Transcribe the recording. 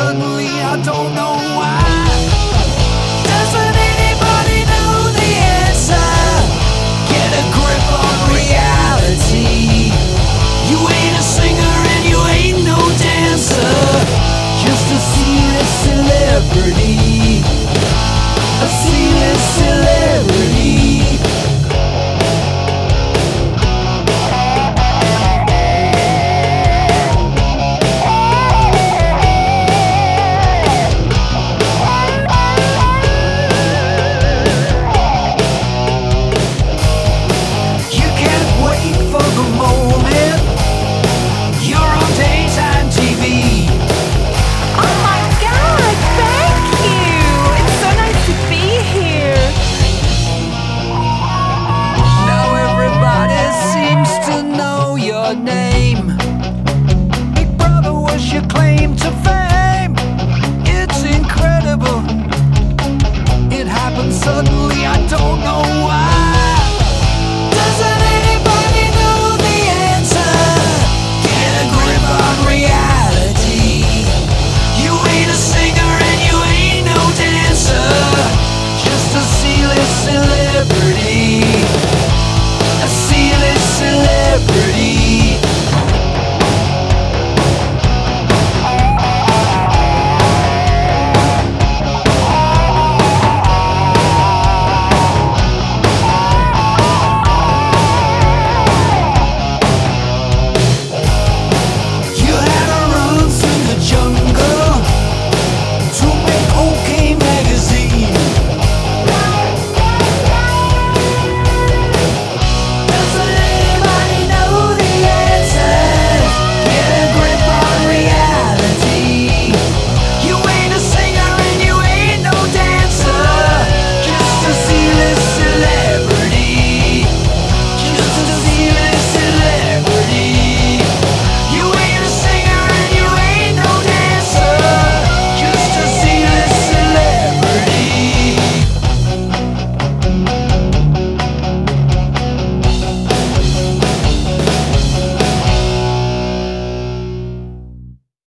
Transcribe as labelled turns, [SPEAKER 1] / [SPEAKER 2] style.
[SPEAKER 1] suddenly I don't know why. Doesn't anybody know the answer? Get a grip on reality. You ain't a singer and you ain't no dancer, just a C-list celebrity. A C-list celebrity. Name. Big Brother was your claim to fame.